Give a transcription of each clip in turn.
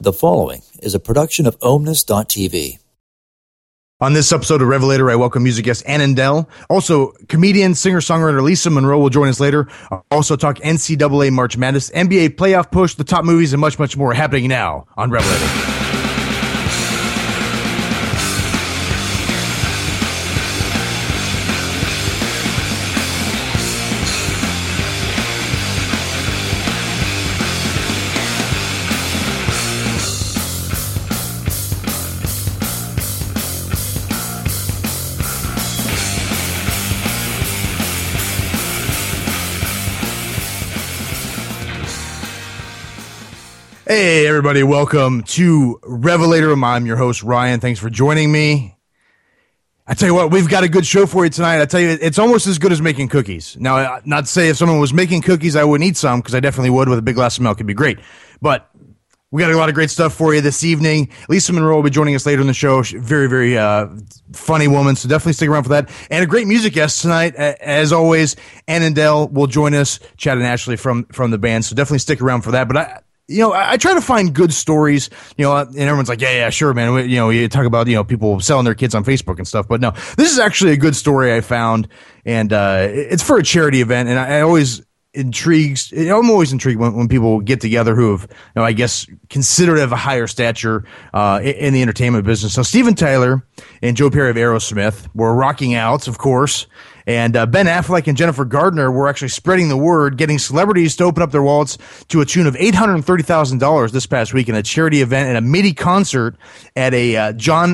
The following is a production of Omnis.tv. On this episode of Revelator, I welcome music guest Annandale. Also, comedian, singer-songwriter Lisa Monroe will join us later. I'll also talk NCAA March Madness, NBA playoff push, the top movies, and much, much more happening now on Revelator. Hey, everybody. Welcome to Revelator. I'm your host, Ryan. Thanks for joining me. I tell you what, we've got a good show for you tonight. I tell you, it's almost as good as making cookies. Now, not to say if someone was making cookies, I wouldn't eat some, because I definitely would with a big glass of milk. It'd be great. But we got a lot of great stuff for you this evening. Lisa Monroe will be joining us later in the show. She's very, very funny woman, so definitely stick around for that. And a great music guest tonight, as always. Annandale will join us, Chad and Ashley from the band, so definitely stick around for that. But I try to find good stories, and everyone's like, yeah, sure, man. You talk about, people selling their kids on Facebook and stuff. But no, this is actually a good story I found, and it's for a charity event. And I'm always intrigued when people get together who have, I guess, considered of a higher stature in the entertainment business. So Steven Tyler and Joe Perry of Aerosmith were rocking out, of course. And Ben Affleck and Jennifer Gardner were actually spreading the word, getting celebrities to open up their wallets to a tune of $830,000 this past week in a charity event and a mini concert at a John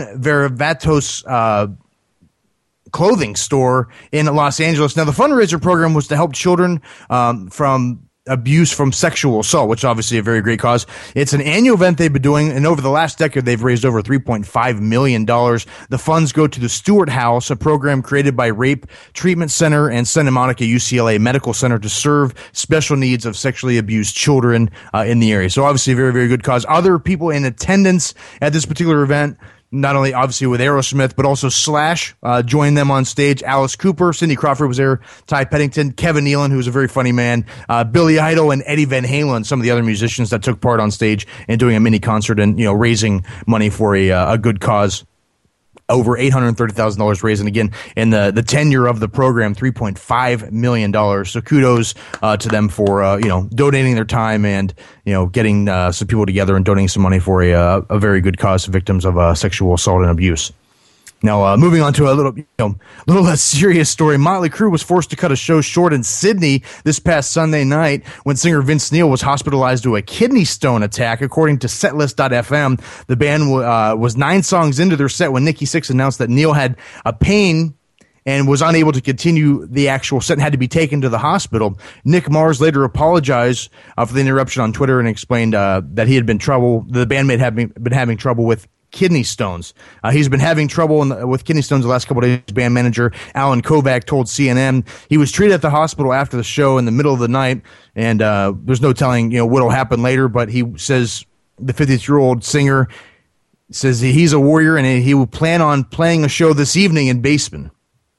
Varvatos clothing store in Los Angeles. Now, the fundraiser program was to help children from abuse from sexual assault, which is obviously a very great cause. It's an annual event they've been doing, and over the last decade, they've raised over $3.5 million. The funds go to the Stewart House, a program created by Rape Treatment Center and Santa Monica UCLA Medical Center to serve special needs of sexually abused children in the area. So obviously a very, very good cause. Other people in attendance at this particular event, not only obviously with Aerosmith, but also Slash joined them on stage. Alice Cooper, Cindy Crawford was there, Ty Pettington, Kevin Nealon, who's a very funny man, Billy Idol, and Eddie Van Halen, some of the other musicians that took part on stage and doing a mini concert and raising money for a good cause. Over $830,000 raised, and again, in the tenure of the program, $3.5 million. So kudos to them for donating their time and getting some people together and donating some money for a very good cause to victims of sexual assault and abuse. Now, moving on to a little less serious story. Motley Crue was forced to cut a show short in Sydney this past Sunday night when singer Vince Neil was hospitalized due to a kidney stone attack. According to Setlist.fm, the band was 9 songs into their set when Nikki Sixx announced that Neil had a pain and was unable to continue the actual set and had to be taken to the hospital. Nick Mars later apologized for the interruption on Twitter and explained that he had been the bandmate had been having trouble with kidney stones. He's been having trouble with kidney stones the last couple of days. Band manager Alan Kovac told CNN he was treated at the hospital after the show in the middle of the night, and there's no telling what'll happen later. But he says the 50-year-old singer says he's a warrior and he will plan on playing a show this evening in Basement.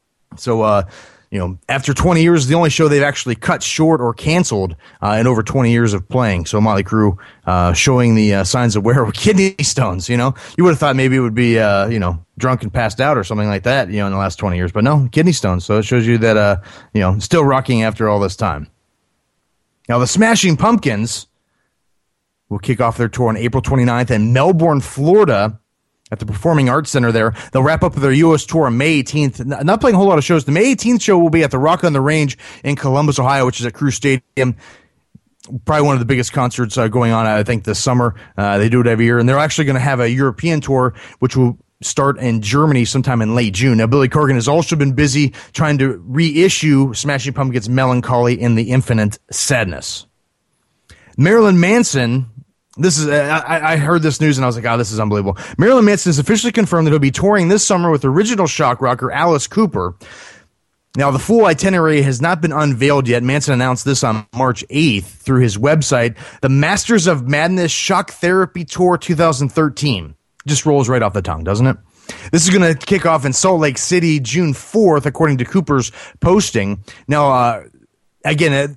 So after 20 years, the only show they've actually cut short or canceled in over 20 years of playing. So Motley Crue showing the signs of wear with kidney stones. You would have thought maybe it would be drunk and passed out or something like that. In the last 20 years, but no, kidney stones. So it shows you that still rocking after all this time. Now the Smashing Pumpkins will kick off their tour on April 29th in Melbourne, Florida, at the Performing Arts Center there. They'll wrap up their U.S. tour on May 18th. Not playing a whole lot of shows. The May 18th show will be at the Rock on the Range in Columbus, Ohio, which is at Crew Stadium. Probably one of the biggest concerts going on, I think, this summer. They do it every year. And they're actually going to have a European tour, which will start in Germany sometime in late June. Now, Billy Corgan has also been busy trying to reissue Smashing Pumpkins' Melancholy and the Infinite Sadness. Marilyn Manson... I heard this news and I was like, this is unbelievable. Marilyn Manson has officially confirmed that he'll be touring this summer with original shock rocker Alice Cooper. Now, the full itinerary has not been unveiled yet. Manson announced this on March 8th through his website. The Masters of Madness Shock Therapy Tour 2013. Just rolls right off the tongue, doesn't it? This is going to kick off in Salt Lake City June 4th, according to Cooper's posting. Now, again,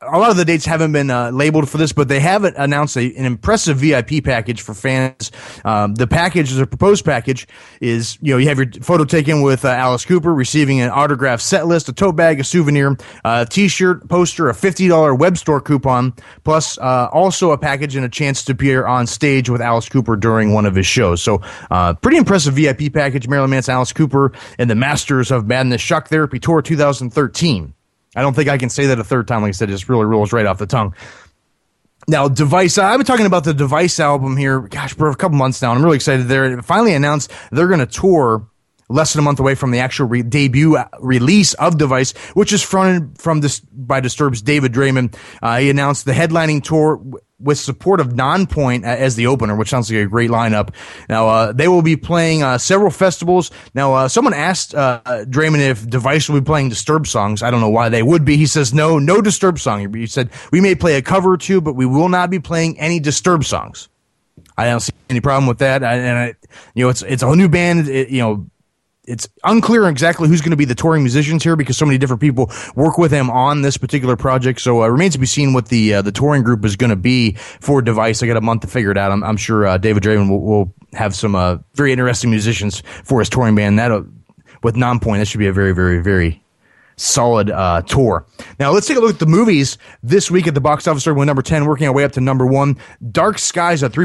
a lot of the dates haven't been labeled for this, but they haven't announced an impressive VIP package for fans. The package, the proposed package, is you have your photo taken with Alice Cooper, receiving an autographed set list, a tote bag, a souvenir, a T-shirt, poster, a $50 web store coupon, plus also a package and a chance to appear on stage with Alice Cooper during one of his shows. So pretty impressive VIP package. Marilyn Manson, Alice Cooper, and the Masters of Madness Shock Therapy Tour 2013. I don't think I can say that a third time. Like I said, it just really rolls right off the tongue. Now, Device, I've been talking about the Device album here, for a couple months now, and I'm really excited. They finally announced they're going to tour less than a month away from the actual debut release of Device, which is fronted by Disturbed's David Draiman. He announced the headlining tour with support of Nonpoint as the opener, which sounds like a great lineup. Now, they will be playing several festivals. Now, someone asked Draiman if Device will be playing Disturbed songs. I don't know why they would be. He says, no Disturbed song. He said, we may play a cover or two, but we will not be playing any Disturbed songs. I don't see any problem with that. It's a whole new band. It's unclear exactly who's going to be the touring musicians here because so many different people work with him on this particular project. So it remains to be seen what the touring group is going to be for Device. I got a month to figure it out. I'm sure David Draiman will have some very interesting musicians for his touring band. With Nonpoint, that should be a very, very, very solid tour. Now let's take a look at the movies this week at the box office. Starting with number 10, working our way up to number 1. Dark Skies at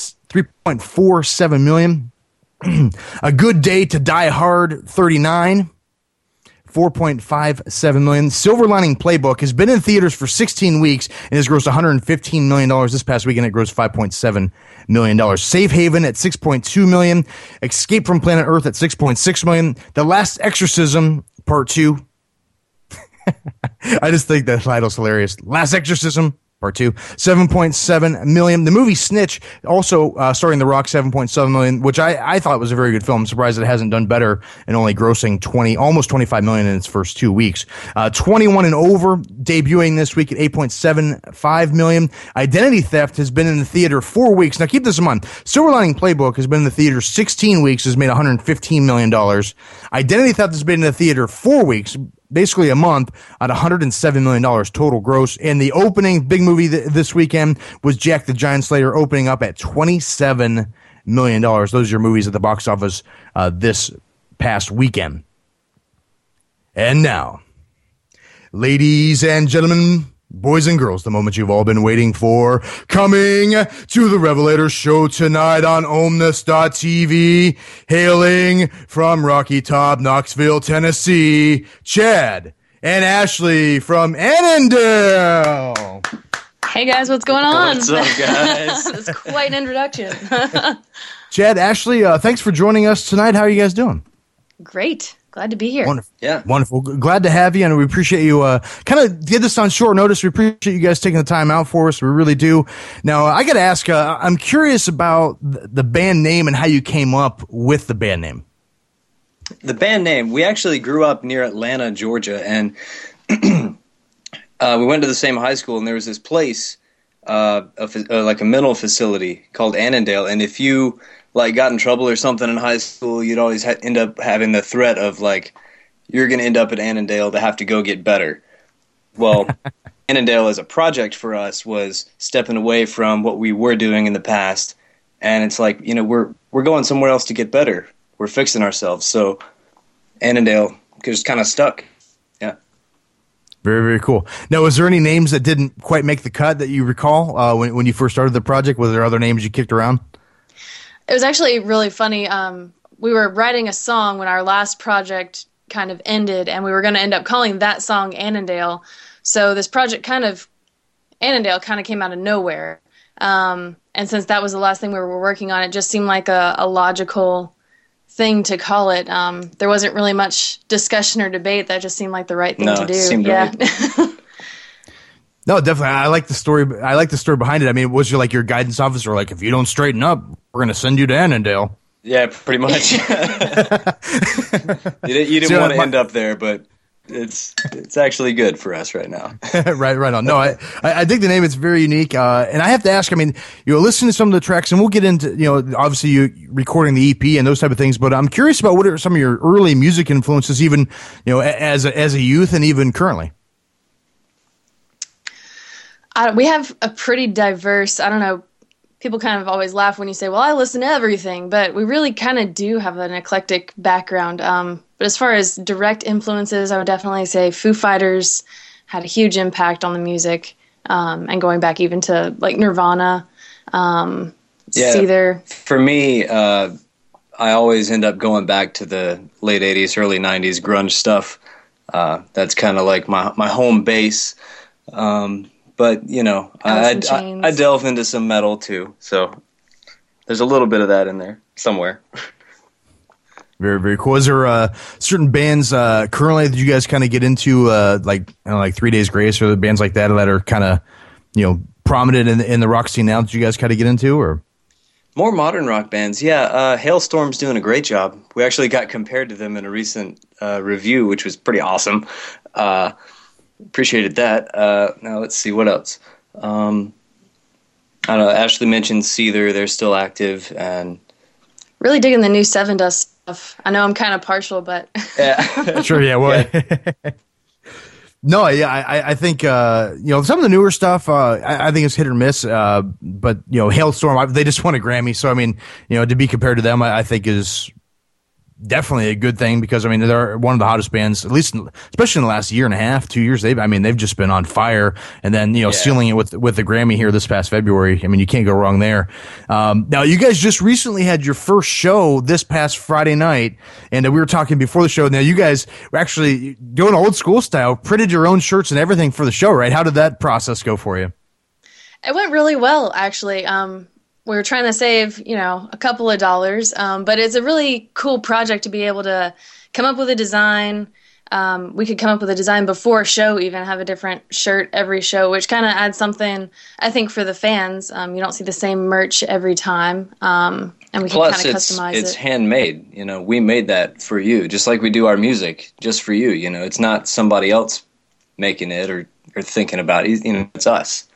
3.47 million. A Good Day to Die Hard, 39, 4.57 million. Silver Lining Playbook has been in theaters for 16 weeks and has grossed $115 million this past weekend. It grossed $5.7 million. Safe Haven at 6.2 million. Escape from Planet Earth at 6.6 million. The Last Exorcism, Part 2. I just think that title's hilarious. Last Exorcism, Part 2, 7.7 million. The movie Snitch, also starring The Rock, 7.7 million, which I thought was a very good film. I'm surprised it hasn't done better and only grossing almost 25 million in its first 2 weeks. 21 and Over, debuting this week at 8.75 million. Identity Theft has been in the theater 4 weeks. Now keep this in mind. Silver Lining Playbook has been in the theater 16 weeks, has made $115 million. Identity Theft has been in the theater 4 weeks, basically a month, at $107 million total gross. And the opening big movie this weekend was Jack the Giant Slayer, opening up at $27 million. Those are your movies at the box office this past weekend. And now, ladies and gentlemen, boys and girls, the moment you've all been waiting for, coming to the Revelator Show tonight on Omnis.tv, hailing from Rocky Top, Knoxville, Tennessee, Chad and Ashley from Annandale. Hey guys, what's going on? What's up, guys? That's quite an introduction. Chad, Ashley, thanks for joining us tonight. How are you guys doing? Great. Glad to be here. Wonderful. Yeah. Wonderful. Glad to have you, and we appreciate you kind of did this on short notice. We appreciate you guys taking the time out for us. We really do. Now, I got to ask, I'm curious about the band name and how you came up with the band name. The band name, we actually grew up near Atlanta, Georgia, and we went to the same high school, and there was this place, like a mental facility called Annandale, and if you got in trouble or something in high school, you'd always end up having the threat of you're going to end up at Annandale to have to go get better. Well, Annandale as a project for us was stepping away from what we were doing in the past, and it's we're going somewhere else to get better. We're fixing ourselves, so Annandale just kind of stuck. Yeah. Very, very cool. Now, was there any names that didn't quite make the cut that you recall when you first started the project? Was there other names you kicked around? It was actually really funny. We were writing a song when our last project kind of ended, and we were going to end up calling that song Annandale. So this project Annandale kind of came out of nowhere. And since that was the last thing we were working on, it just seemed like a logical thing to call it. There wasn't really much discussion or debate. That just seemed like the right thing to do. Yeah. Right. No, definitely. I like the story. I like the story behind it. I mean, was you your guidance officer? If you don't straighten up, we're going to send you to Annandale. Yeah, pretty much. You didn't want to end up there, but it's actually good for us right now. right on. No, I dig the name. It's very unique. And I have to ask, listen to some of the tracks, and we'll get into, obviously you recording the EP and those type of things, but I'm curious about what are some of your early music influences, even, as a youth and even currently. We have a pretty diverse, I don't know, people kind of always laugh when you say, well, I listen to everything, but we really kind of do have an eclectic background. But as far as direct influences, I would definitely say Foo Fighters had a huge impact on the music, and going back even to like Nirvana, Seether. For me, I always end up going back to the late 80s, early 90s grunge stuff. That's kind of like my home base. But, you know, I delve into some metal too. So there's a little bit of that in there somewhere. Very, very cool. Is there certain bands currently that you guys kind of get into, like 3 Days Grace or the bands like that are kind of, you know, prominent in the rock scene now that you guys kind of get into, or? More modern rock bands, yeah. Hailstorm's doing a great job. We actually got compared to them in a recent review, which was pretty awesome. Appreciated that. Now let's see what else. I don't know. Ashley mentioned Seether; they're still active, and really digging the new Seven Dust stuff. I know I'm kind of partial, but yeah, sure, yeah. Well, yeah. No, yeah, I think you know, some of the newer stuff. I think it's hit or miss. But you know, Hailstorm, they just won a Grammy, so I mean, you know, to be compared to them, I think is definitely a good thing, because I mean, they're one of the hottest bands, at least especially in the last year and a half, 2 years. They've just been on fire, and then, you know, sealing it with the Grammy here this past February. I mean, you can't go wrong there. Now you guys just recently had your first show this past Friday night, and we were talking before the show. Now you guys were actually doing old school style, printed your own shirts and everything for the show, right? How did that process go for you? It went really well, actually. We were trying to save, you know, a couple of dollars, but it's a really cool project to be able to come up with a design. We could come up with a design before a show, even have a different shirt every show, which kind of adds something, I think, for the fans. You don't see the same merch every time, and we can kind of customize it. It's handmade. You know, we made that for you, just like we do our music, just for you. You know, it's not somebody else making it or thinking about it. You know, it's us.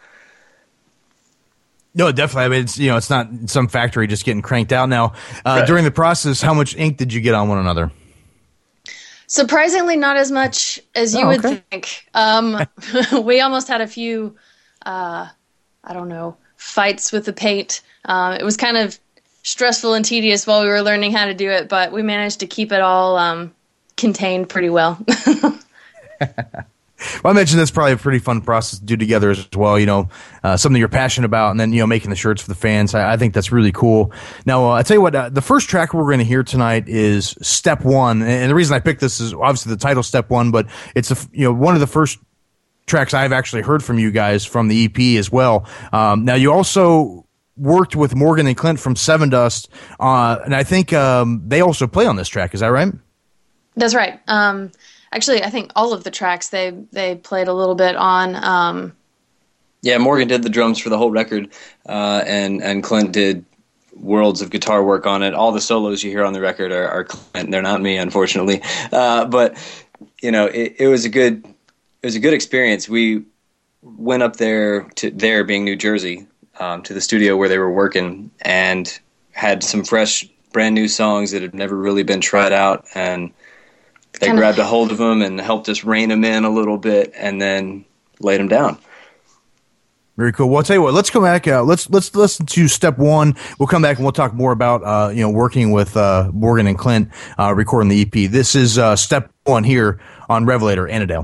No, definitely. I mean, it's, you know, it's not some factory just getting cranked out now. Right. During the process, how much ink did you get on one another? Surprisingly, not as much as you would think. We almost had a few, I don't know, fights with the paint. It was kind of stressful and tedious while we were learning how to do it, but we managed to keep it all contained pretty well. Well, I mentioned that's probably a pretty fun process to do together as well, you know, something you're passionate about, and then, you know, making the shirts for the fans. I think that's really cool. Now, I tell you what, the first track we're going to hear tonight is Step One. And the reason I picked this is obviously the title Step One, but it's, you know, one of the first tracks I've actually heard from you guys from the EP as well. Now, you also worked with Morgan and Clint from Seven Dust, and I think they also play on this track. Is that right? That's right. Actually, I think all of the tracks they played a little bit on. Yeah, Morgan did the drums for the whole record, and Clint did worlds of guitar work on it. All the solos you hear on the record are Clint. They're not me, unfortunately. But you know, it was a good experience. We went up there being New Jersey, to the studio where they were working, and had some fresh, brand new songs that had never really been tried out, and they grabbed a hold of them and helped us rein them in a little bit, and then laid them down. Very cool. Well, I'll tell you what, let's come back. Let's listen to Step One. We'll come back and we'll talk more about, you know, working with Morgan and Clint, recording the EP. This is Step One here on Revelator Annandale.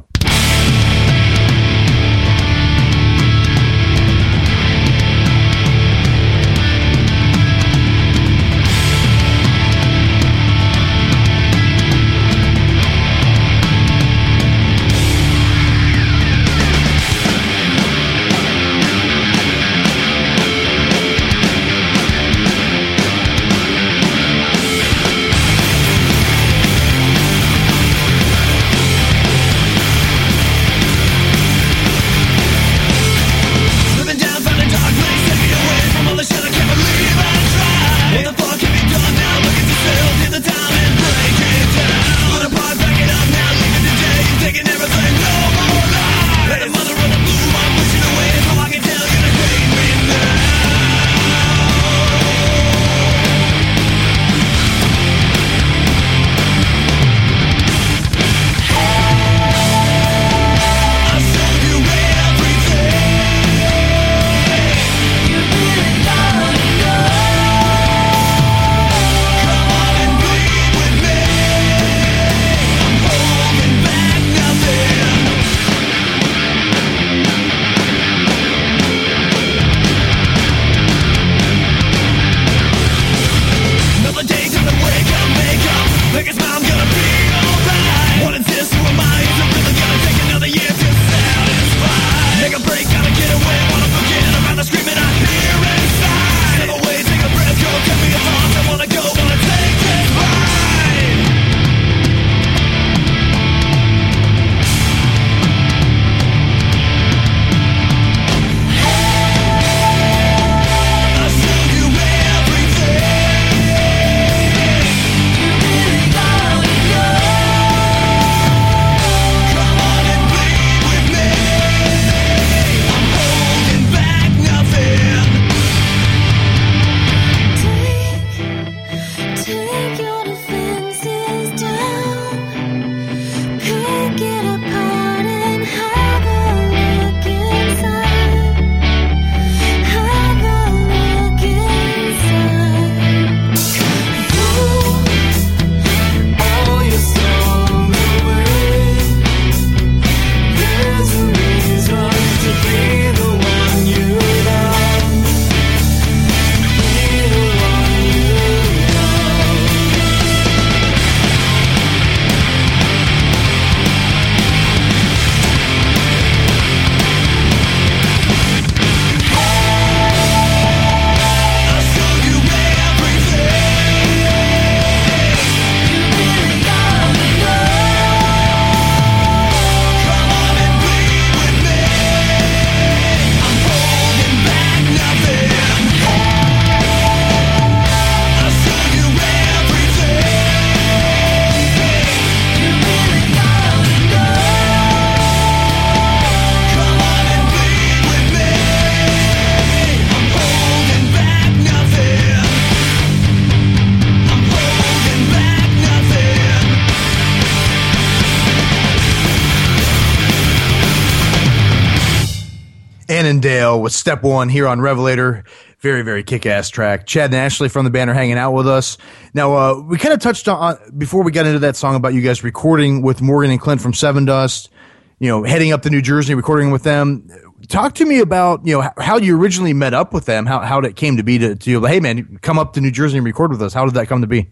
Annandale with Step One here on Revelator. Very, very kick-ass track. Chad and Ashley from the band are hanging out with us. Now, we kind of touched on, before we got into that song, about you guys recording with Morgan and Clint from Seven Dust, heading up to New Jersey, recording with them. Talk to me about, how you originally met up with them, how it came to be to hey, man, come up to New Jersey and record with us. How did that come to be?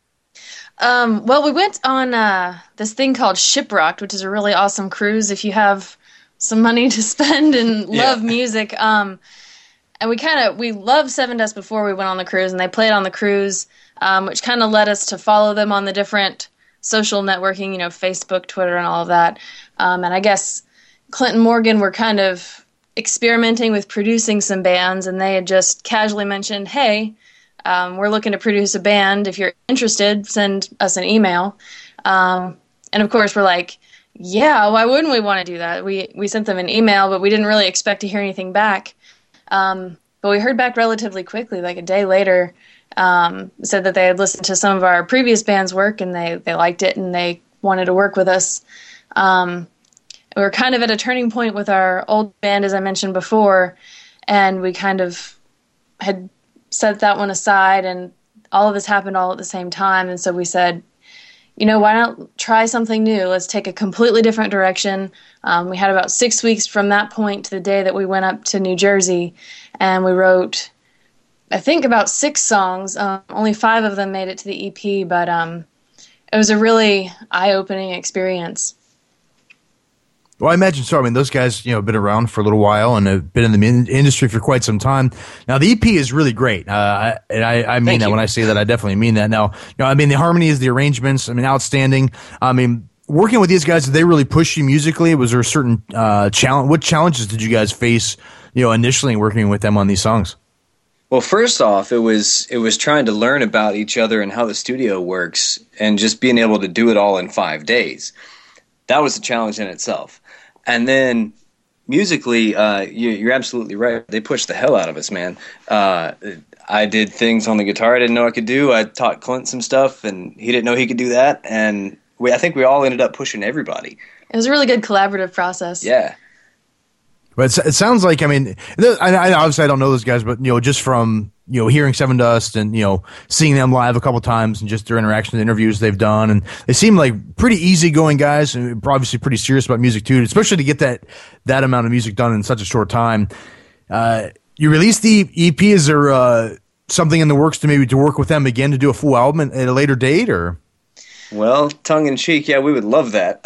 Well, we went on this thing called Shiprocked, which is a really awesome cruise if you have some money to spend and love music. And we loved Seven Dust before we went on the cruise, and they played on the cruise, which kind of led us to follow them on the different social networking, Facebook, Twitter, and all of that. And I guess Clint and Morgan were kind of experimenting with producing some bands, and they had just casually mentioned, hey, we're looking to produce a band. If you're interested, send us an email. And of course, we're like, yeah, why wouldn't we want to do that? We sent them an email, but we didn't really expect to hear anything back. But we heard back relatively quickly, like a day later, said that they had listened to some of our previous band's work and they liked it and they wanted to work with us. We were kind of at a turning point with our old band, as I mentioned before, and we kind of had set that one aside, and all of this happened all at the same time. And so we said, why not try something new? Let's take a completely different direction. We had about 6 weeks from that point to the day that we went up to New Jersey, and we wrote, I think, about 6 songs. Only 5 of them made it to the EP, but it was a really eye-opening experience. Well, I imagine so. I mean, those guys, been around for a little while and have been in the industry for quite some time. Now, the EP is really great. And I mean that when I say that, I definitely mean that. Now, the harmonies, the arrangements, outstanding. Working with these guys, did they really push you musically? Was there a certain challenge? What challenges did you guys face, initially working with them on these songs? Well, first off, it was trying to learn about each other and how the studio works, and just being able to do it all in 5 days. That was a challenge in itself. And then musically, you're absolutely right. They pushed the hell out of us, man. I did things on the guitar I didn't know I could do. I taught Clint some stuff, and he didn't know he could do that. And I think we all ended up pushing everybody. It was a really good collaborative process. Yeah. But it sounds like, I obviously I don't know those guys, but, just from, hearing Seven Dust and, seeing them live a couple times and just their interaction, the interviews they've done. And they seem like pretty easygoing guys and obviously pretty serious about music too, especially to get that amount of music done in such a short time. You released the EP. Is there something in the works to work with them again to do a full album at a later date, or? Well, tongue in cheek, yeah, we would love that.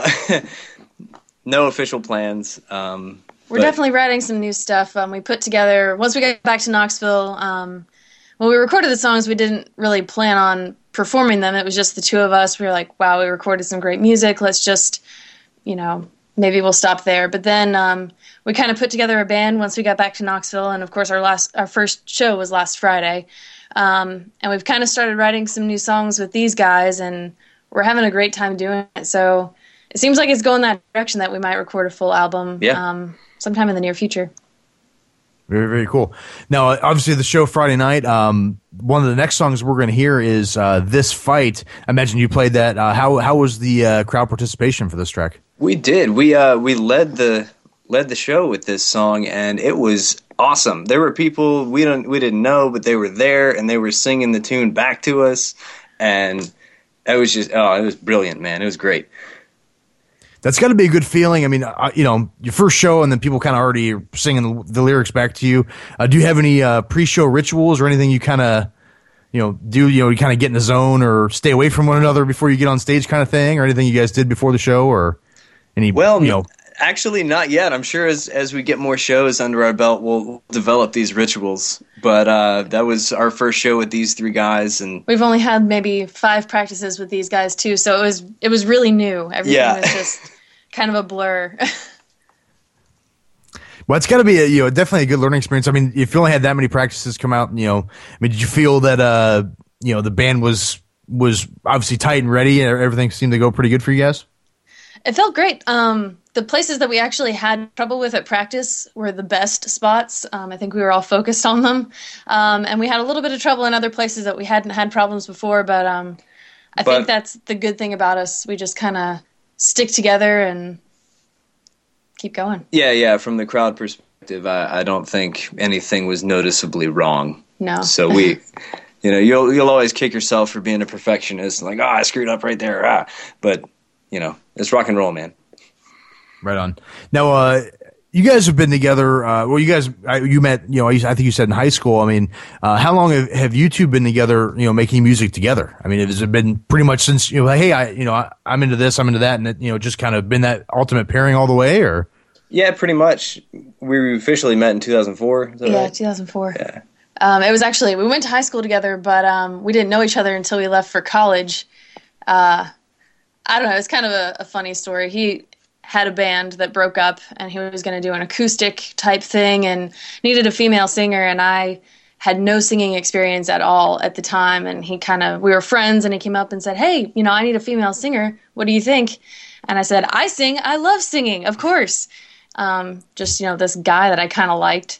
No official plans. We're definitely writing some new stuff. We put together, once we got back to Knoxville, when we recorded the songs, we didn't really plan on performing them. It was just the two of us. We were like, wow, we recorded some great music. Let's just, maybe we'll stop there. But then we kind of put together a band once we got back to Knoxville. And of course, our first show was last Friday. And we've kind of started writing some new songs with these guys, and we're having a great time doing it. So it seems like it's going that direction, that we might record a full album. Yeah. Sometime in the near future. Very, very cool. Now, obviously, the show Friday night, one of the next songs we're going to hear is This Fight. I imagine you played that. How was the crowd participation for this track? We did. We led the show with this song, and it was awesome. There were people we didn't know, but they were there, and they were singing the tune back to us, and it was just, it was brilliant, man. It was great. That's got to be a good feeling. Your first show, and then people kind of already singing the lyrics back to you. Do you have any pre-show rituals or anything you kind of, do? You kind of get in the zone or stay away from one another before you get on stage, kind of thing, or anything you guys did before the show, or any? Well, actually, not yet. I'm sure as we get more shows under our belt, we'll develop these rituals. But that was our first show with these 3 guys, and we've only had maybe 5 practices with these guys too. So it was really new. Everything was just kind of a blur. Well, it's got to be definitely a good learning experience. If you only had that many practices come out, did you feel that the band was obviously tight and ready, and everything seemed to go pretty good for you guys? It felt great. The places that we actually had trouble with at practice were the best spots. I think we were all focused on them. And we had a little bit of trouble in other places that we hadn't had problems before, but I think that's the good thing about us. We just kind of stick together and keep going. Yeah, from the crowd perspective, I don't think anything was noticeably wrong. No. So we, you'll always kick yourself for being a perfectionist, like, I screwed up right there. But, it's rock and roll, man. Right on. Now, you guys have been together. You met, I think you said in high school. I mean, how long have you two been together, making music together? I mean, has it been pretty much since, hey, I'm into this, I'm into that, and it, just kind of been that ultimate pairing all the way, or? Yeah, pretty much. We officially met in 2004. Yeah, right? 2004. Yeah. It was actually, we went to high school together, but we didn't know each other until we left for college. I don't know, it's kind of a funny story. He had a band that broke up, and he was going to do an acoustic type thing and needed a female singer, and I had no singing experience at all at the time, and we were friends, and he came up and said, hey, I need a female singer. What do you think? And I said, I sing. I love singing, of course. This guy that I kind of liked.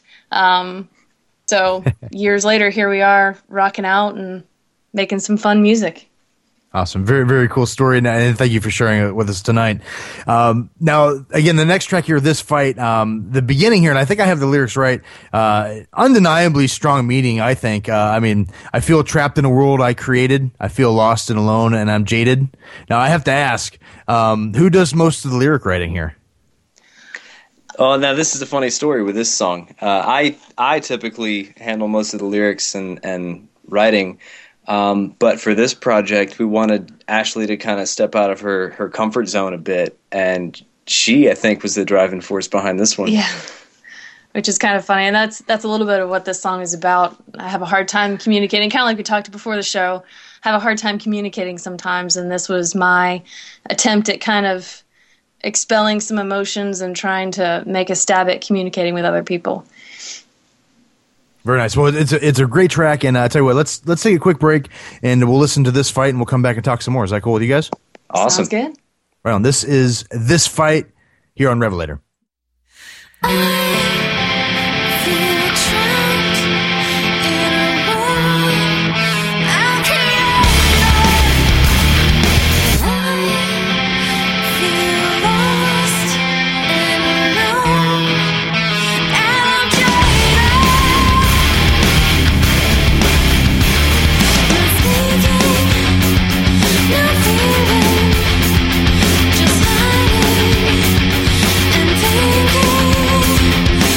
So years later, here we are rocking out and making some fun music. Awesome. Very, very cool story. And thank you for sharing it with us tonight. Now, again, the next track here, This Fight, the beginning here, and I think I have the lyrics right, undeniably strong meaning, I think. I feel trapped in a world I created. I feel lost and alone, and I'm jaded. Now, I have to ask, who does most of the lyric writing here? Oh, now this is a funny story with this song. I typically handle most of the lyrics and writing. But for this project, we wanted Ashley to kind of step out of her comfort zone a bit, and she, I think, was the driving force behind this one. Yeah, which is kind of funny, and that's a little bit of what this song is about. I have a hard time communicating, kind of like we talked before the show, have a hard time communicating sometimes, and this was my attempt at kind of expelling some emotions and trying to make a stab at communicating with other people. Very nice. Well, it's a great track, and I tell you what, let's take a quick break, and we'll listen to This Fight, and we'll come back and talk some more. Is that cool with you guys? Awesome. Sounds good. Right on. This is This Fight here on Revelator. Just hiding and thinking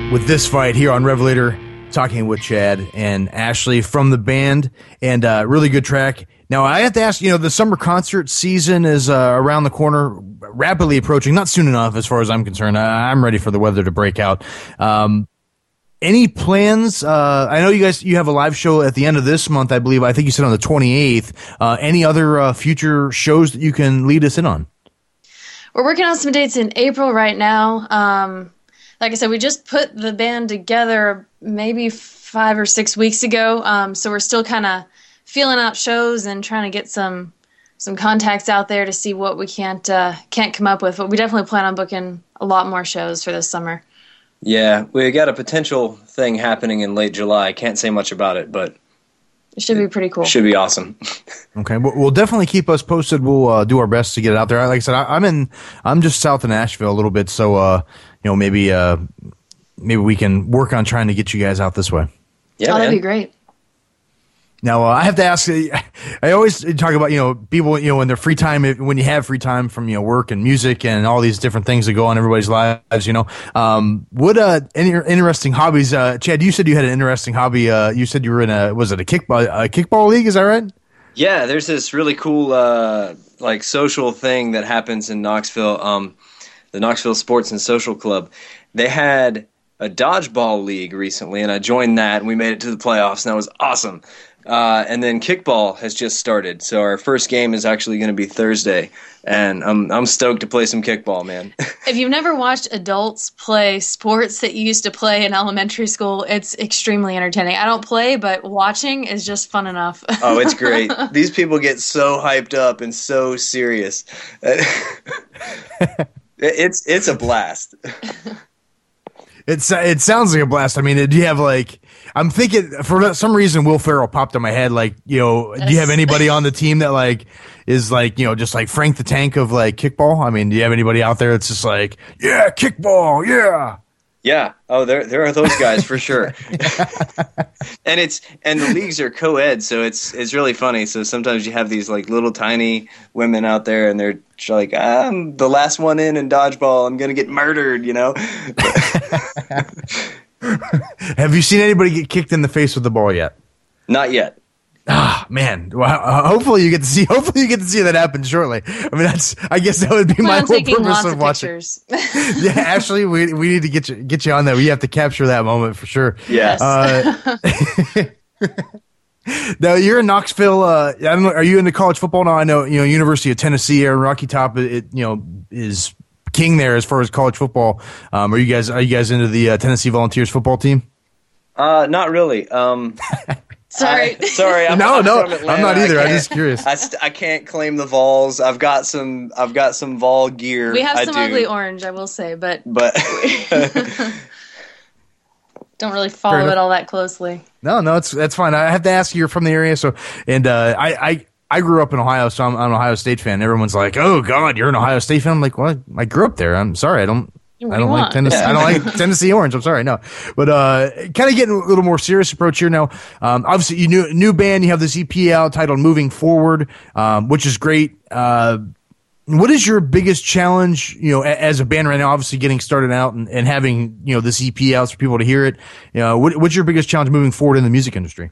with this fight here on Revelator, talking with Chad and Ashley from the band, and really good track. Now, I have to ask, the summer concert season is around the corner, rapidly approaching, not soon enough as far as I'm concerned. I'm ready for the weather to break out. Any plans? I know you have a live show at the end of this month, I believe. I think you said on the 28th. Any other future shows that you can lead us in on? We're working on some dates in April right now. Like I said, we just put the band together maybe 5 or 6 weeks ago. So we're still kind of feeling out shows and trying to get some contacts out there to see what we can't come up with. But we definitely plan on booking a lot more shows for this summer. Yeah, we got a potential thing happening in late July. Can't say much about it, but it should be pretty cool. Should be awesome. Okay, we'll definitely keep us posted. We'll do our best to get it out there. Like I said, I'm just south of Nashville a little bit, so maybe we can work on trying to get you guys out this way. Yeah, that'd be great. Now, I have to ask, I always talk about, people, in their free time, when you have free time from, work and music and all these different things that go on in everybody's lives, what interesting hobbies, Chad, you said you had an interesting hobby. You said you were in a kickball league, is that right? Yeah, there's this really cool, social thing that happens in Knoxville, the Knoxville Sports and Social Club. They had a dodgeball league recently, and I joined that, and we made it to the playoffs, and that was awesome. And then kickball has just started, so our first game is actually going to be Thursday, and I'm stoked to play some kickball, man. If you've never watched adults play sports that you used to play in elementary school, it's extremely entertaining. I don't play, but watching is just fun enough. Oh, it's great. These people get so hyped up and so serious. It's a blast. It sounds like a blast. I mean, do you have I'm thinking for some reason Will Ferrell popped in my head. Do you have anybody on the team that is just like Frank the Tank of kickball? I mean, do you have anybody out there that's just yeah, kickball, yeah? Yeah. Oh, there are those guys for sure. and the leagues are co-ed, so it's really funny. So sometimes you have these little tiny women out there, and they're like, I'm the last one in dodgeball. I'm gonna get murdered, Have you seen anybody get kicked in the face with the ball yet? Not yet. Ah, man. Well, hopefully you get to see that happen shortly. I mean, I guess that would be my whole purpose of watching. Yeah, Ashley, we need to get you on that. We have to capture that moment for sure. Yes. Now you're in Knoxville. I don't know. Are you into college football now? I know University of Tennessee or Rocky Top. Is king there as far as college football. Are you guys into the Tennessee Volunteers football team? Not really. Sorry. I'm no, from Atlanta. I'm not either. I'm just curious. I can't claim the Vols. I've got some Vol gear. We have some ugly orange, I will say, but don't really follow it all that closely. No, that's fine. I have to ask you, you're from the area, so I grew up in Ohio, so I'm an Ohio State fan. Everyone's like, "Oh God, you're an Ohio State fan." I'm like, "Well, I grew up there. I'm sorry, I don't like Tennessee. I don't like Tennessee Orange. I'm sorry, no." But kind of getting a little more serious approach here now. Obviously, you new band. You have this EP out titled "Moving Forward," which is great. What is your biggest challenge, as a band right now? Obviously, getting started out and having this EP out for people to hear it. What's your biggest challenge moving forward in the music industry?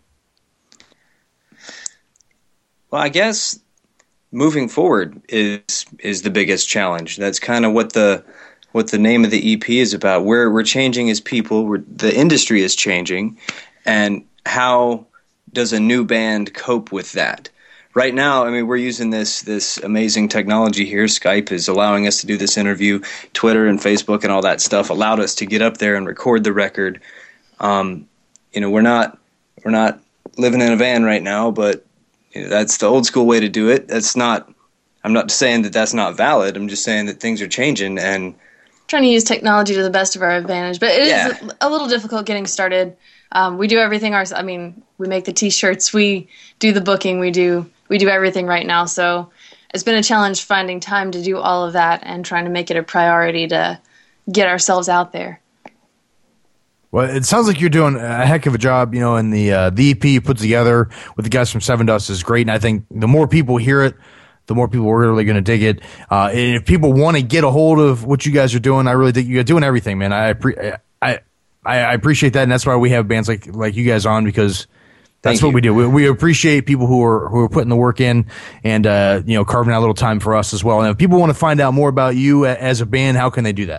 Well, I guess moving forward is the biggest challenge. That's kind of what the name of the EP is about. We're changing as people. The industry is changing, and how does a new band cope with that? Right now, I mean, we're using this amazing technology here. Skype is allowing us to do this interview. Twitter and Facebook and all that stuff allowed us to get up there and record the record. We're not living in a van right now, but that's the old school way to do it. I'm not saying that that's not valid. I'm just saying that things are changing and trying to use technology to the best of our advantage. But it is a little difficult getting started. We do everything ourselves. I mean, we make the T-shirts, we do the booking, we do everything right now. So it's been a challenge finding time to do all of that and trying to make it a priority to get ourselves out there. Well, it sounds like you're doing a heck of a job, and the EP you put together with the guys from Seven Dust is great. And I think the more people hear it, the more people are really going to dig it. And if people want to get a hold of what you guys are doing, I really think you're doing everything, man. I appreciate that, and that's why we have bands like you guys on, because that's what we do. We appreciate people who are putting the work in and carving out a little time for us as well. And if people want to find out more about you as a band, how can they do that?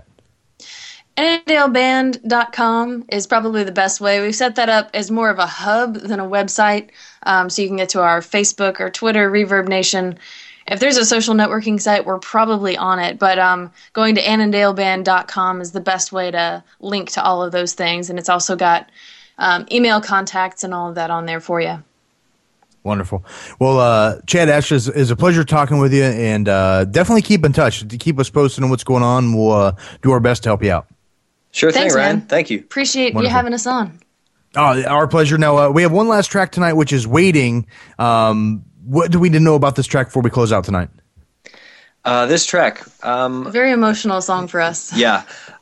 AnnandaleBand.com is probably the best way. We've set that up as more of a hub than a website, so you can get to our Facebook or Twitter, Reverb Nation. If there's a social networking site, we're probably on it, but going to AnnandaleBand.com is the best way to link to all of those things, and it's also got email contacts and all of that on there for you. Wonderful. Well, Chad Ash, is a pleasure talking with you, and definitely keep in touch. Keep us posted on what's going on. We'll do our best to help you out. Sure Thanks, thing, Ryan. man. Thank you. Appreciate you having us on. Oh, our pleasure. Now, we have one last track tonight, which is Waiting. What do we need to know about this track before we close out tonight? This track. A very emotional song for us. Yeah.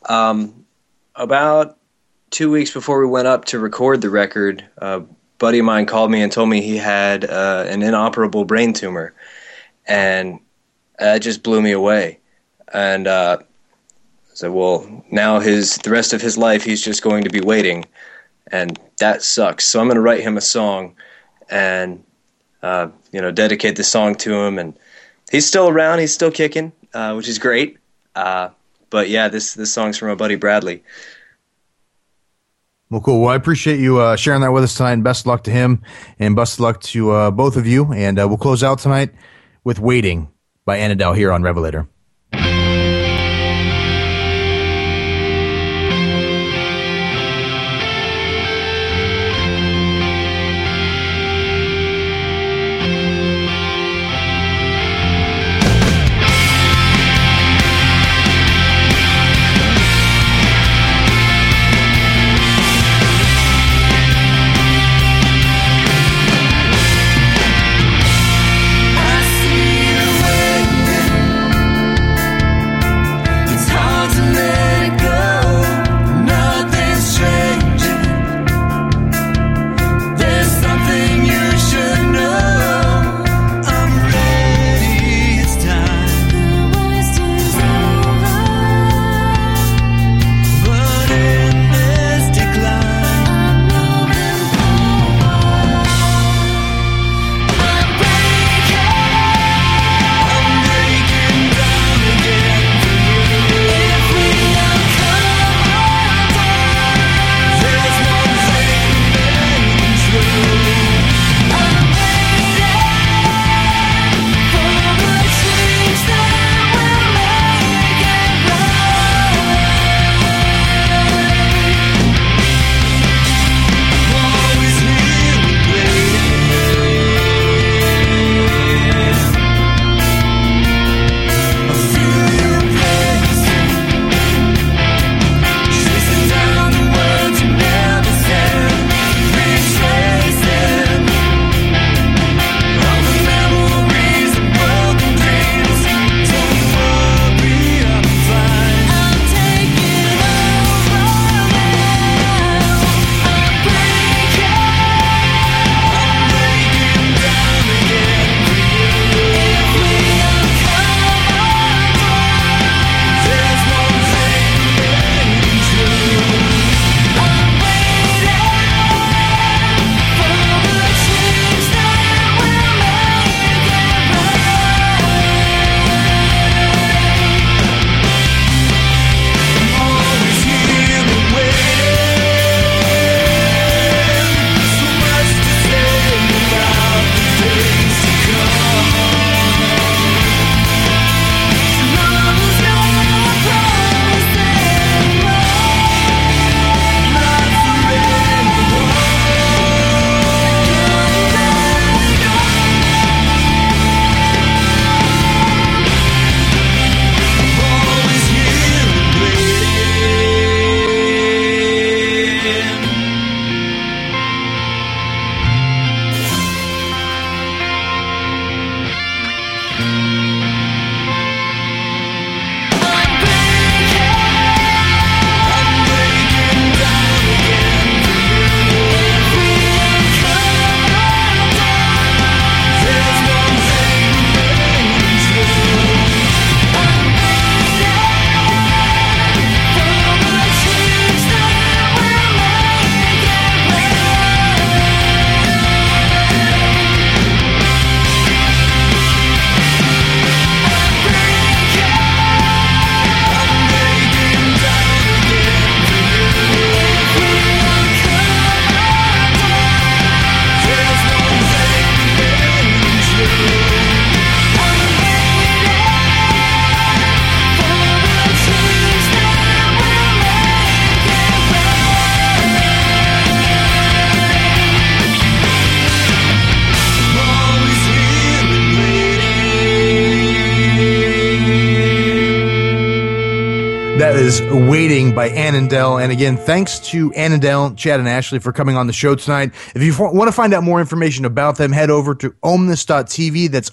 About 2 weeks before we went up to record the record, a buddy of mine called me and told me he had an inoperable brain tumor. And that just blew me away. And I said, well, now the rest of his life, he's just going to be waiting. And that sucks. So I'm going to write him a song and dedicate the song to him, and he's still around, he's still kicking, which is great. But yeah, this song's from my buddy Bradley. Well, cool. Well, I appreciate you sharing that with us tonight, and best of luck to him, and best of luck to both of you. And we'll close out tonight with Waiting by Annandale here on Revelator. I see you waiting. is Waiting by Annandale. And again, thanks to Annandale, Chad, and Ashley for coming on the show tonight. If you want to find out more information about them, head over to omnis.tv. That's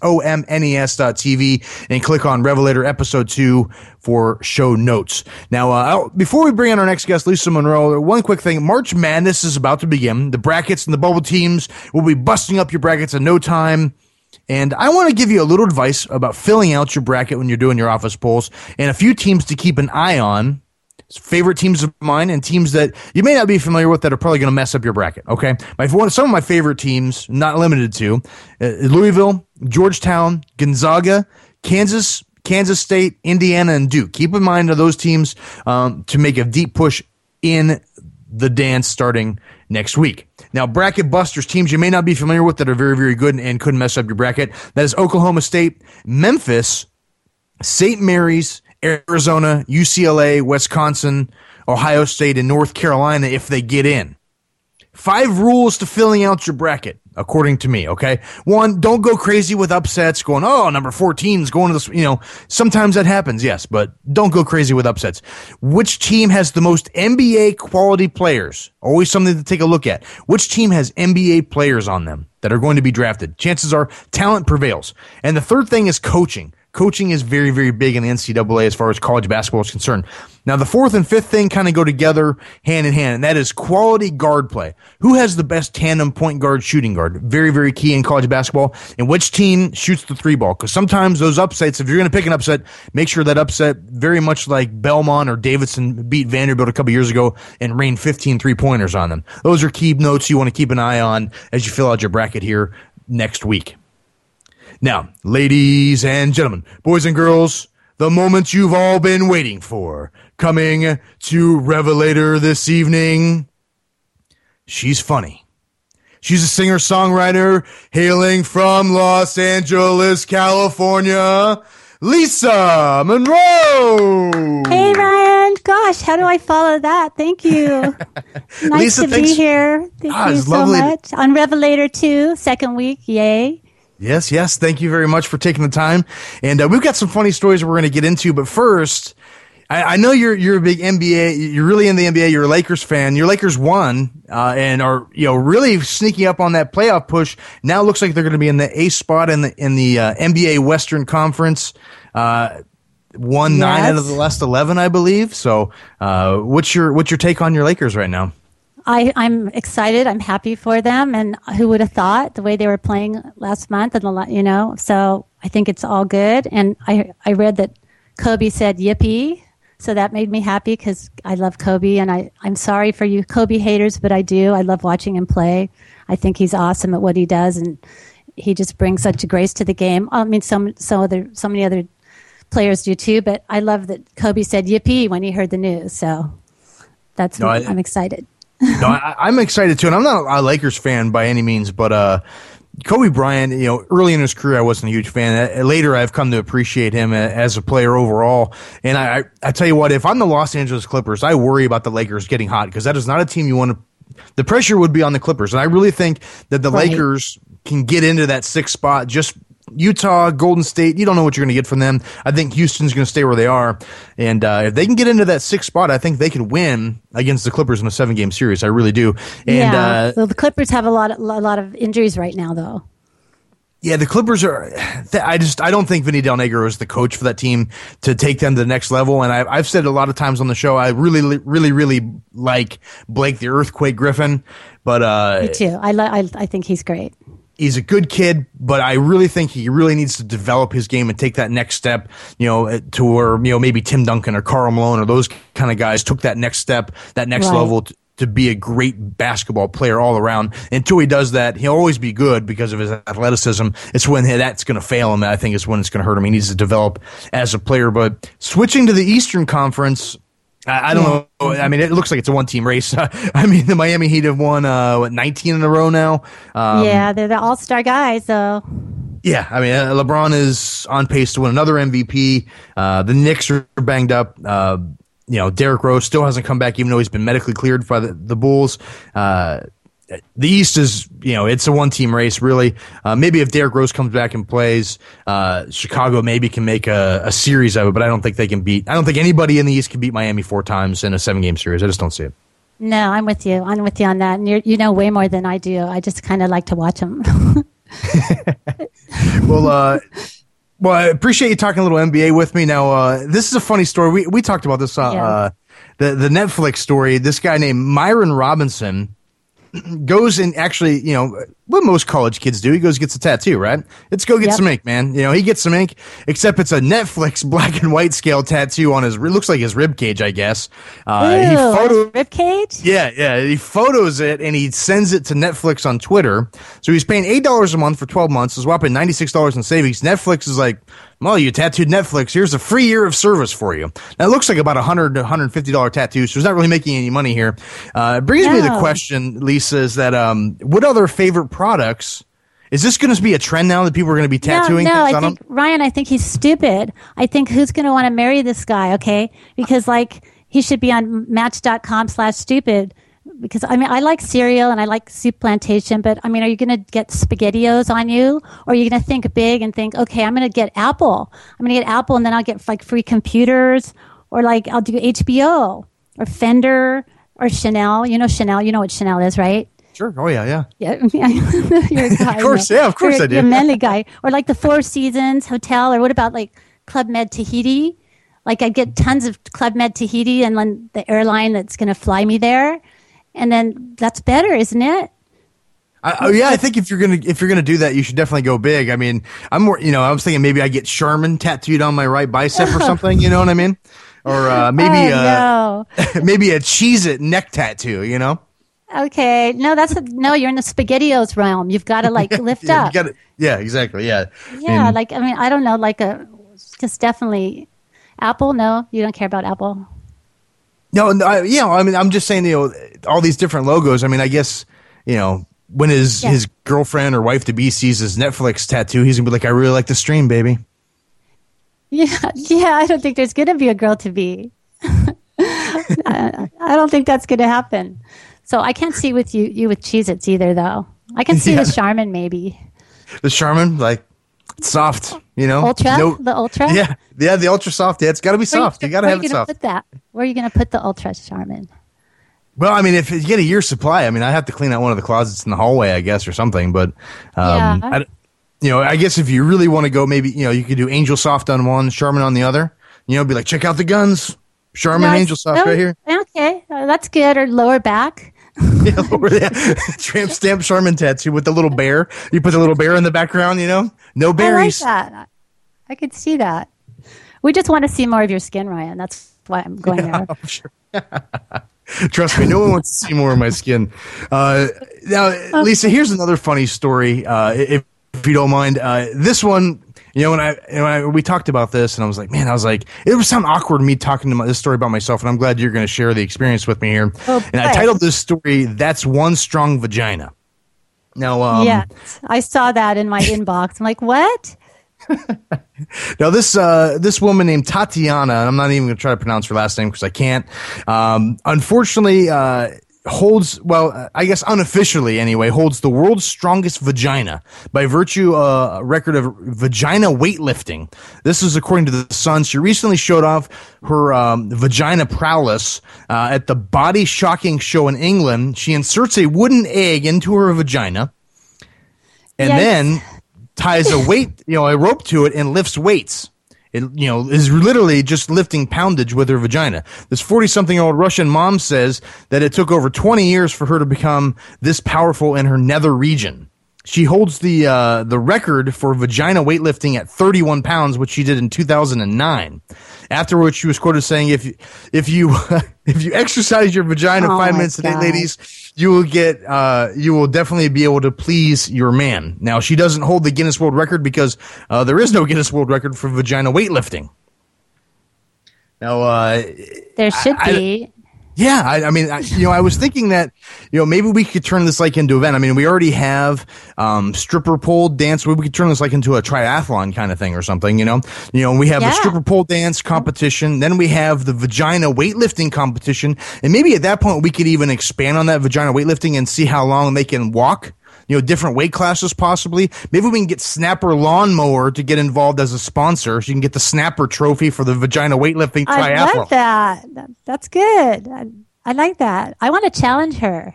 OMNES.tv, and click on Revelator Episode 2 for show notes. Now, before we bring in our next guest, Lisa Monroe, one quick thing. March Madness is about to begin. The brackets and the bubble teams will be busting up your brackets in no time. And I want to give you a little advice about filling out your bracket when you're doing your office polls, and a few teams to keep an eye on, favorite teams of mine, and teams that you may not be familiar with that are probably going to mess up your bracket, okay? Some of my favorite teams, not limited to, Louisville, Georgetown, Gonzaga, Kansas State, Indiana, and Duke. Keep in mind of those teams to make a deep push in the dance starting next week. Now, bracket busters, teams you may not be familiar with that are very, very good and couldn't mess up your bracket. That is Oklahoma State, Memphis, St. Mary's, Arizona, UCLA, Wisconsin, Ohio State, and North Carolina if they get in. 5 rules to filling out your bracket, according to me, okay? 1, don't go crazy with upsets going, number 14 is going to this, sometimes that happens, yes, but don't go crazy with upsets. Which team has the most NBA quality players? Always something to take a look at. Which team has NBA players on them that are going to be drafted? Chances are talent prevails. And the third thing is coaching. Coaching is very, very big in the NCAA as far as college basketball is concerned. Now, the fourth and fifth thing kind of go together hand in hand, and that is quality guard play. Who has the best tandem point guard, shooting guard? Very, very key in college basketball. And which team shoots the 3-ball? Because sometimes those upsets, if you're going to pick an upset, make sure that upset, very much like Belmont or Davidson beat Vanderbilt a couple years ago and rained 15 3-pointers on them. Those are key notes you want to keep an eye on as you fill out your bracket here next week. Now, ladies and gentlemen, boys and girls, the moment you've all been waiting for, coming to Revelator this evening. She's funny. She's a singer-songwriter hailing from Los Angeles, California, Lisa Monroe. Hey, Ryan. Gosh, how do I follow that? Thank you. Nice Lisa, to be here. Thank you so much. On Revelator 2, second week. Yay. Yes. Thank you very much for taking the time. And we've got some funny stories we're going to get into. But first, I know you're a big NBA. You're really in the NBA. You're a Lakers fan. Your Lakers won and are really sneaking up on that playoff push. Now it looks like they're going to be in the A spot in the NBA Western Conference. Won 9 out of the last 11, I believe. So, what's your take on your Lakers right now? I'm excited. I'm happy for them. And who would have thought the way they were playing last month and so I think it's all good. And I read that Kobe said yippee. So that made me happy because I love Kobe, and I'm sorry for you Kobe haters, but I do. I love watching him play. I think he's awesome at what he does, and he just brings such a grace to the game. I mean, so many other players do too, but I love that Kobe said yippee when he heard the news. So I'm excited. No, I'm excited too, and I'm not a Lakers fan by any means, but Kobe Bryant, early in his career, I wasn't a huge fan. Later, I've come to appreciate him as a player overall. And I tell you what, if I'm the Los Angeles Clippers, I worry about the Lakers getting hot because that is not a team you want to. The pressure would be on the Clippers, and I really think that the Lakers can get into that 6th spot. Just Utah, Golden State, you don't know what you're going to get from them. I think Houston's going to stay where they are. And if they can get into that 6th spot, I think they could win against the Clippers in a 7-game series. I really do. And so the Clippers have a lot of injuries right now, though. Yeah, the Clippers are. I don't think Vinny Del Negro is the coach for that team to take them to the next level. And I've said a lot of times on the show, I really, really, really like Blake the Earthquake Griffin. But me too. I think he's great. He's a good kid, but I really think he really needs to develop his game and take that next step, to where, maybe Tim Duncan or Karl Malone or those kind of guys took that next step, that next level to be a great basketball player all around. Until he does that, he'll always be good because of his athleticism. It's when that's going to fail him. I think it's when it's going to hurt him. He needs to develop as a player. But switching to the Eastern Conference, I don't know. I mean, it looks like it's a one-team race. I mean, the Miami Heat have won 19 in a row now. They're the all-star guys, so. Yeah, I mean, LeBron is on pace to win another MVP. The Knicks are banged up. Derrick Rose still hasn't come back, even though he's been medically cleared by the Bulls. the East is, it's a one-team race, really. Maybe if Derrick Rose comes back and plays, Chicago maybe can make a series of it, but I don't think they can beat. I don't think anybody in the East can beat Miami 4 times in a 7-game series. I just don't see it. No, I'm with you. I'm with you on that. And you know way more than I do. I just kind of like to watch them. Well, I appreciate you talking a little NBA with me. Now, this is a funny story. We talked about this, the Netflix story. This guy named Myron Robinson goes and actually, what most college kids do, he goes gets a tattoo, right? Let's go get some ink, man. He gets some ink, except it's a Netflix black and white scale tattoo on his, looks like his rib cage, I guess. Rib cage? Yeah. He photos it and he sends it to Netflix on Twitter. So he's paying $8 a month for 12 months. He's whopping $96 in savings. Netflix is like, well, you tattooed Netflix. Here's a free year of service for you. Now, it looks like about $100 to $150 tattoo, so he's not really making any money here. It brings me to the question, Lisa, is that what other favorite products? Is this going to be a trend now that people are going to be tattooing things on them? Ryan, I think he's stupid. I think who's going to want to marry this guy, okay? Because, he should be on Match.com/stupid. Because, I like cereal and I like Soup Plantation, but, are you going to get SpaghettiOs on you? Or are you going to think big and think, okay, I'm going to get Apple. I'm going to get Apple and then I'll get, free computers. Or, I'll do HBO. Or Fender. Or Chanel. Chanel. You know what Chanel is, right? Sure. Oh, yeah. Yeah. You're a guy. Of course, of course I do. You're a manly guy. Or, the Four Seasons Hotel. Or what about, Club Med Tahiti? I get tons of Club Med Tahiti and then the airline that's going to fly me there. And then that's better, isn't it? I think if you're gonna do that, you should definitely go big. I'm more, I was thinking maybe I get Charmin tattooed on my right bicep or something. You know what I mean? Or maybe maybe a Cheez-It neck tattoo. Okay, no, you're in the SpaghettiOs realm. You've got to lift up. Yeah, exactly. Yeah. Yeah, I don't know, just definitely Apple. No, you don't care about Apple. No, I'm just saying, all these different logos. I guess, when his girlfriend or wife to be sees his Netflix tattoo, he's gonna be like, I really like the stream, baby. Yeah, I don't think there's gonna be a girl to be. I don't think that's gonna happen. So I can't see with you with Cheez-Its either, though. I can see the Charmin maybe. The Charmin, soft, Ultra? The Ultra? Yeah, the Ultra soft. Yeah, it's got to be soft. You got to have it soft. Where are you going to put the Ultra Charmin? Well, if you get a year's supply, I have to clean out one of the closets in the hallway, I guess, or something. But, I guess if you really want to go, maybe, you could do Angel Soft on one, Charmin on the other. Be like, check out the guns. Charmin Angel Soft right here. Okay, that's good. Or lower back. Tramp stamp Charmin tattoo with the little bear. You put the little bear in the background, no berries. I like that. I could see that. We just want to see more of your skin, Ryan. That's why I'm going there. I'm sure. Trust me, no one wants to see more of my skin. Now, Lisa, here's another funny story, if you don't mind. This one, when we talked about this, and I was like, it would sound awkward me talking to this story about myself, and I'm glad you're going to share the experience with me here. And I titled this story, "That's One Strong Vagina." Now, yes, I saw that in my inbox. I'm like, what? Now, this woman named Tatiana, and I'm not even going to try to pronounce her last name because I can't, unfortunately, holds, I guess unofficially anyway, holds the world's strongest vagina by virtue of a record of vagina weightlifting. This is according to The Sun. She recently showed off her vagina prowess at the Body Shocking show in England. She inserts a wooden egg into her vagina and then ties a rope to it and lifts weights. It, is literally just lifting poundage with her vagina. This 40-something-year-old Russian mom says that it took over 20 years for her to become this powerful in her nether region. She holds the record for vagina weightlifting at 31 pounds, which she did in 2009. Afterwards, she was quoted saying, "If you exercise your vagina 5 minutes a day, ladies, you will definitely be able to please your man." Now, she doesn't hold the Guinness World Record because there is no Guinness World Record for vagina weightlifting. Now, there should be. Yeah, I mean, I was thinking that, maybe we could turn this like into an event. I mean, we already have stripper pole dance. We could turn this like into a triathlon kind of thing or something. We have the stripper pole dance competition. Then we have the vagina weightlifting competition, and maybe at that point we could even expand on that vagina weightlifting and see how long they can walk. Different weight classes possibly. Maybe we can get Snapper Lawnmower to get involved as a sponsor so you can get the Snapper trophy for the vagina weightlifting triathlon. I love that. That's good. I like that. I want to challenge her.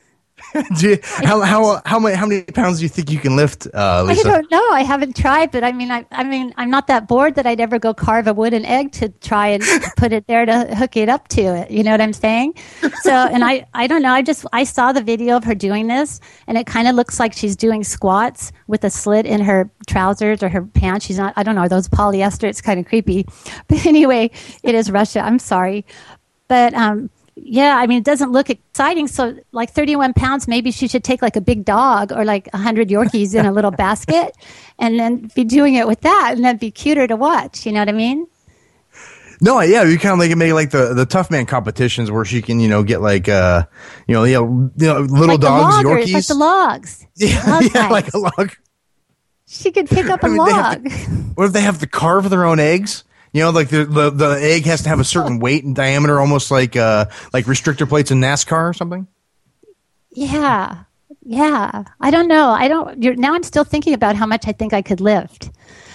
How many pounds do you think you can lift, Lisa? I don't know. I haven't tried, but I mean, I'm not that bored that I'd ever go carve a wooden egg to try and put it there to hook it up to it. You know what I'm saying? So, and I don't know. I saw the video of her doing this, and it kind of looks like she's doing squats with a slit in her trousers or her pants. She's not. I don't know. Are those polyester? It's kind of creepy. But anyway, it is Russia. I'm sorry, but yeah, I mean, it doesn't look exciting. So like 31 pounds, maybe she should take like a big dog or like 100 Yorkies in a little basket and then be doing it with that, and that'd be cuter to watch. You know what I mean? No, yeah, you kind of like make like the tough man competitions where she can, get like, little like dogs, Yorkies. Like the logs. Yeah, like a log. She could pick up a log. What if they have to carve their own eggs? Like the egg has to have a certain weight and diameter, almost like restrictor plates in NASCAR or something. Yeah. I don't know. Now I'm still thinking about how much I think I could lift.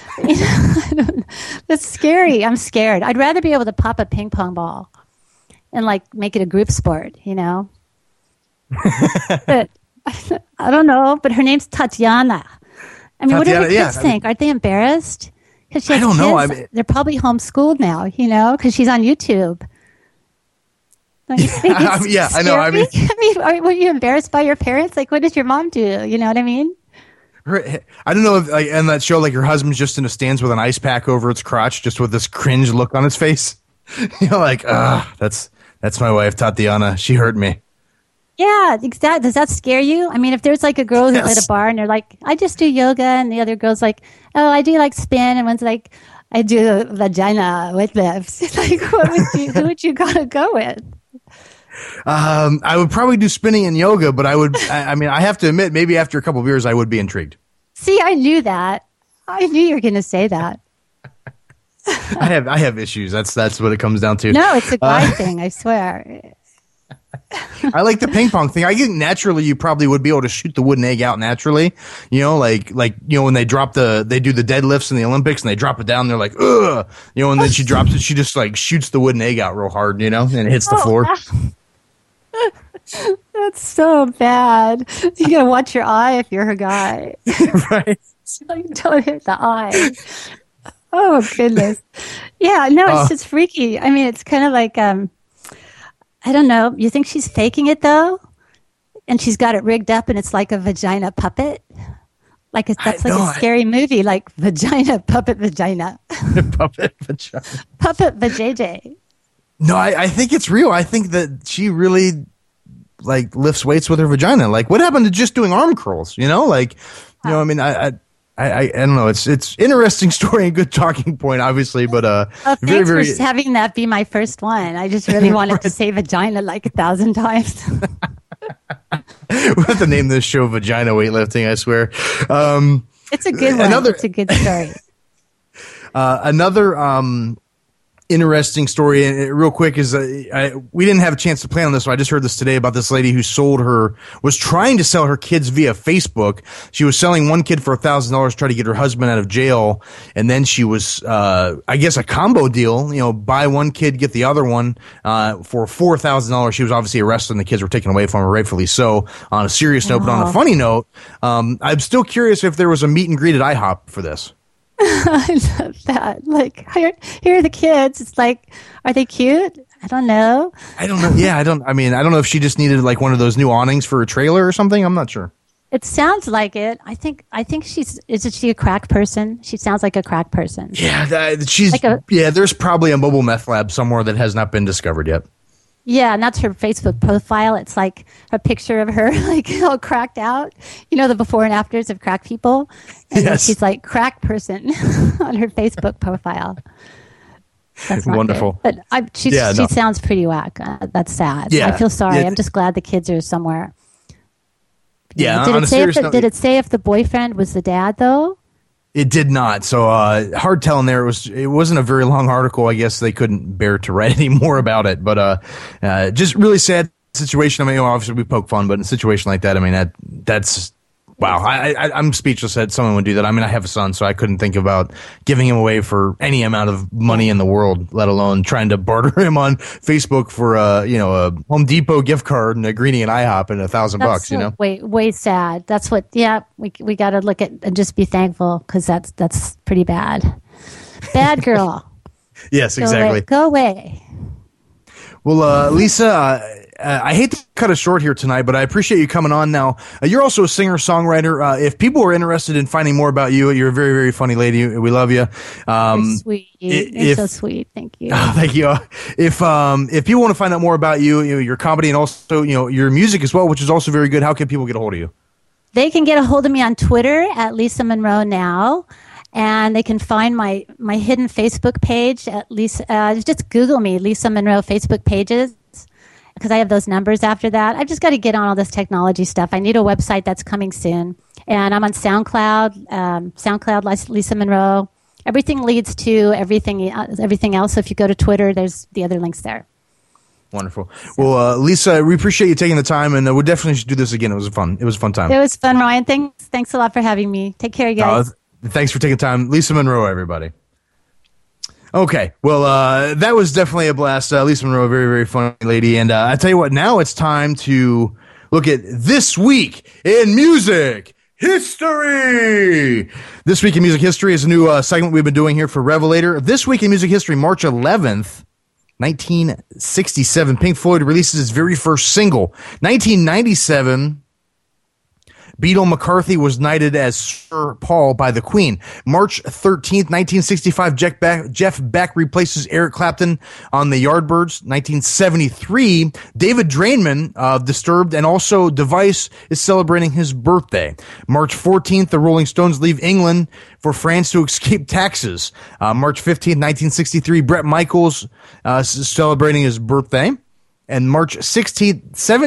That's scary. I'm scared. I'd rather be able to pop a ping pong ball and like make it a group sport. But I don't know. But her name's Tatiana. I mean, what do the kids think? Aren't they embarrassed? I don't know. I mean, they're probably homeschooled now, because she's on YouTube. Don't you think yeah, I know. I mean, were you embarrassed by your parents? Like, what does your mom do? You know what I mean? I don't know if like in that show, like her husband's just in a stance with an ice pack over its crotch, just with this cringe look on his face. Like, that's my wife, Tatiana. She hurt me. Yeah, exactly. Does that scare you? I mean, if there's like a girl who's at a bar and they're like, I just do yoga, and the other girl's like, oh, I do like spin, and one's like, I do vagina weightlifts. Like, who would you gotta go with? I would probably do spinning and yoga, but I have to admit, maybe after a couple of years, I would be intrigued. See, I knew that. I knew you were going to say that. I have issues. That's what it comes down to. No, it's a guy thing, I swear. I like the ping pong thing. I think naturally you probably would be able to shoot the wooden egg out naturally. Like when they do the deadlifts in the Olympics and they drop it down, they're like, ugh, and then she drops it. She just like shoots the wooden egg out real hard, and it hits the floor. That's so bad. You gotta watch your eye if you're a guy. Right. Like, don't hit the eye. Oh goodness. Yeah, no, it's just freaky. I mean, it's kind of like I don't know. You think she's faking it though? And she's got it rigged up and it's like a vagina puppet? That's like a scary movie, like vagina, puppet, vagina. Puppet, vagina. Puppet, vajayjay. No, I think it's real. I think that she really like lifts weights with her vagina. Like what happened to just doing arm curls? I mean, I don't know. It's interesting story and good talking point, obviously, but thanks for having that be my first one. I just really wanted to say vagina like 1,000 times. We'll have to name this show "Vagina Weightlifting." I swear. It's a good one. It's a good story. Another interesting story, and real quick, is we didn't have a chance to plan on this, so I just heard this today about this lady who was trying to sell her kids via Facebook. She was selling one kid for $1,000 to try to get her husband out of jail, and then she was, I guess, a combo deal, buy one kid, get the other one, for $4,000. She was obviously arrested and the kids were taken away from her, rightfully so, on a serious note. But on a funny note, I'm still curious if there was a meet and greet at IHOP for this. I love that. Like, here are the kids. It's like, are they cute? I don't know. Yeah, I don't know if she just needed like one of those new awnings for a trailer or something. I'm not sure. It sounds like it. I think isn't she a crack person? She sounds like a crack person. Yeah, there's probably a mobile meth lab somewhere that has not been discovered yet. Yeah, and that's her Facebook profile. It's like a picture of her, like all cracked out. The before and afters of crack people. And then she's like crack person on her Facebook profile. That's not Wonderful. good. But she sounds pretty whack. That's sad. Yeah. I feel sorry. Yeah. I'm just glad the kids are somewhere. Yeah. Did it say if the boyfriend was the dad though? It did not. So hard telling there. It wasn't a very long article. I guess they couldn't bear to write any more about it. But just really sad situation. I mean, obviously we poke fun, but in a situation like that, I mean, that's wow. I'm speechless that someone would do that. I mean, I have a son, so I couldn't think about giving him away for any amount of money in the world, let alone trying to barter him on Facebook for a Home Depot gift card and a greenie and IHOP and $1,000. You know, way sad. That's what. Yeah, we got to look at and just be thankful because that's pretty bad. Bad girl. Yes, exactly. Go away. Well, Lisa, I hate to cut it short here tonight, but I appreciate you coming on. Now, you're also a singer-songwriter. If people are interested in finding more about you, you're a very, very funny lady. We love you. You're sweet. You're so sweet. Thank you. Thank you. If people want to find out more about you, your comedy and also your music as well, which is also very good, how can people get a hold of you? They can get a hold of me on Twitter at Lisa Monroe Now. And they can find my hidden Facebook page at Lisa. Just Google me, Lisa Monroe Facebook pages, because I have those numbers after that. I've just got to get on all this technology stuff. I need a website that's coming soon. And I'm on SoundCloud, Lisa Monroe. Everything leads to everything else. So if you go to Twitter, there's the other links there. Wonderful. Well, Lisa, we appreciate you taking the time, and we definitely should do this again. It was a fun time. It was fun, Ryan. Thanks a lot for having me. Take care, you guys. Thanks for taking time. Lisa Monroe, everybody. Okay. Well, that was definitely a blast. Lisa Monroe, a very, very funny lady. And I tell you what, now it's time to look at This Week in Music History. This Week in Music History is a new segment we've been doing here for Revelator. This Week in Music History, March 11th, 1967, Pink Floyd releases its very first single. 1997, Beatle McCarthy was knighted as Sir Paul by the Queen. March 13th, 1965, Jeff Beck replaces Eric Clapton on the Yardbirds. 1973, David Drainman of Disturbed and also Device is celebrating his birthday. March 14th, the Rolling Stones leave England for France to escape taxes. March 15th, 1963, Bret Michaels is celebrating his birthday. And March 16th,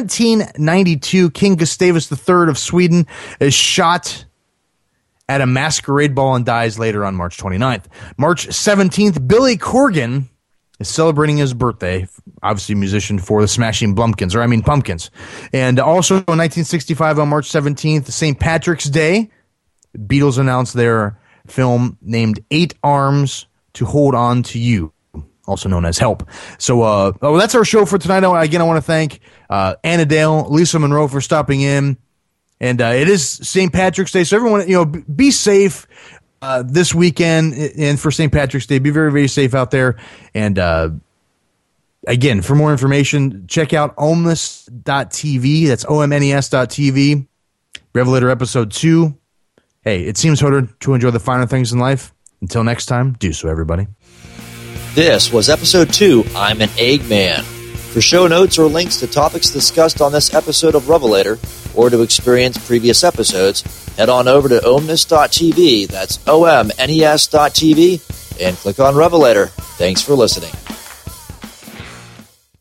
1792, King Gustavus III of Sweden is shot at a masquerade ball and dies later on March 29th. March 17th, Billy Corgan is celebrating his birthday, obviously musician for the Smashing Pumpkins. And also in 1965, on March 17th, St. Patrick's Day, Beatles announced their film named 8 Arms to Hold On to You, also known as Help. So that's our show for tonight. Again, I want to thank Anna Dale, Lisa Monroe for stopping in. And it is St. Patrick's Day, so everyone, be safe this weekend and for St. Patrick's Day. Be very, very safe out there. And again, for more information, check out omnes.tv. That's omnes.tv. Revelator episode 2. Hey, it seems harder to enjoy the finer things in life. Until next time, do so, everybody. This was episode 2, I'm an Eggman. For show notes or links to topics discussed on this episode of Revelator, or to experience previous episodes, head on over to omnes.tv, that's omnes.tv, and click on Revelator. Thanks for listening.